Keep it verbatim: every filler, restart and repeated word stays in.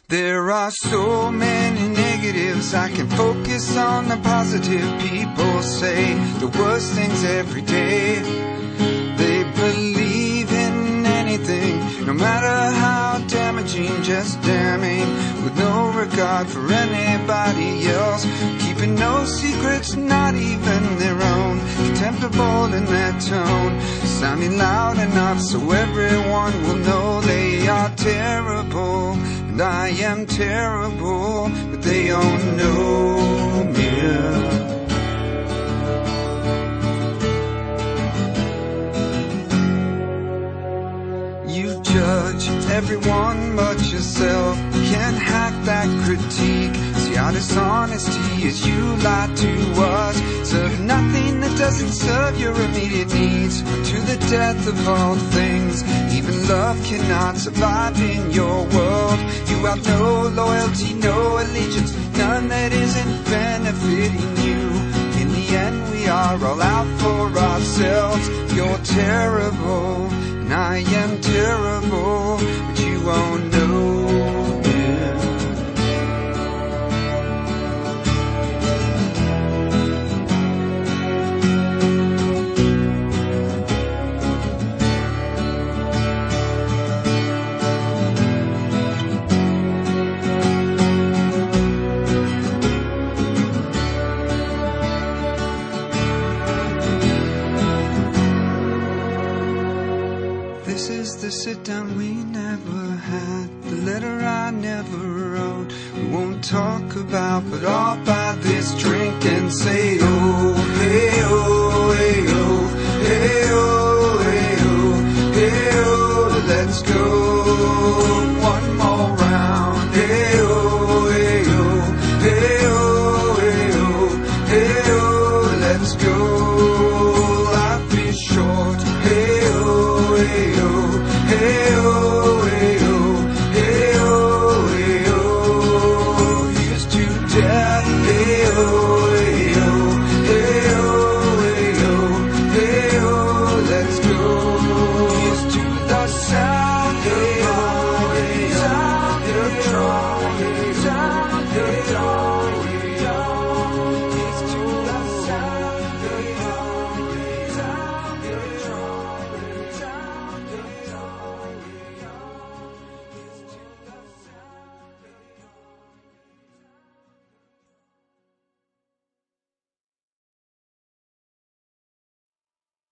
There are so many negatives, I can focus on the positive. People say the worst things every day. They believe in anything, no matter how damaging, just damning, with no regard for anybody else, keeping no secrets, not even their own, contemptible in their tone, sounding loud enough so everyone will know they are terrible. And I am terrible, but they don't know me. You judge everyone but yourself. You can't hack that critique. See our dishonesty as you lie to us. Serve nothing that doesn't serve your immediate needs. To the death of all things, even love cannot survive in your world. You have no loyalty, no allegiance, none that isn't benefiting you. In the end we are all out for ourselves. You're terrible, and I am terrible, but you won't know it. This is the sit-down we never had, the letter I never wrote. We won't talk about, but I'll buy this drink and say, oh, hey, oh.